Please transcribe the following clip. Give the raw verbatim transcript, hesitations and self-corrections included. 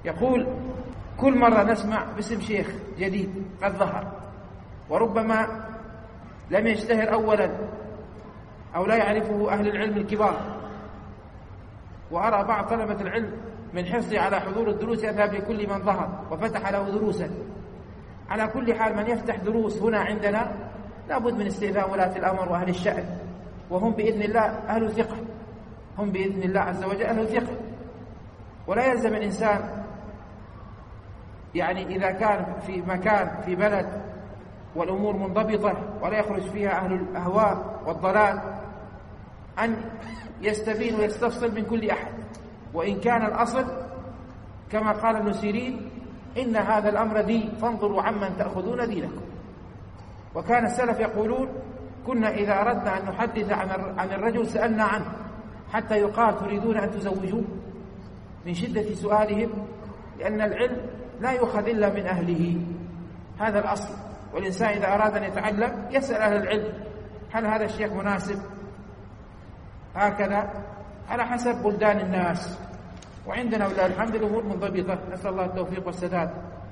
يقول: كل مرة نسمع باسم شيخ جديد قد ظهر، وربما لم يشتهر أولا أو لا يعرفه أهل العلم الكبار، وأرى بعض طلبة العلم من حرصه على حضور الدروس يذهب لكل من ظهر وفتح له دروسا. على كل حال، من يفتح دروس هنا عندنا لابد من استئذان ولاة الأمر وأهل الشأن، وهم بإذن الله أهل ثقة، هم بإذن الله عز وجل أهل ثقة. ولا يلزم الإنسان يعني إذا كان في مكان في بلد والأمور منضبطة ولا يخرج فيها أهل الأهواء والضلال أن يستبين ويستفصل من كل أحد، وإن كان الأصل كما قال ابن سيرين: إن هذا الأمر دين فانظروا عمن تأخذون دينكم. وكان السلف يقولون: كنا إذا أردنا أن نحدث عن الرجل سألنا عنه حتى يقال: تريدون أن تزوجوه؟ من شدة سؤالهم، لأن العلم لا يؤخذ إلا من أهله، هذا الأصل. والإنسان إذا أراد أن يتعلم يسأل أهل العلم: هل هذا الشيخ مناسب؟ هكذا على حسب بلدان الناس. وعندنا ولله الحمد الأمور منضبطة، نسأل الله التوفيق والسداد.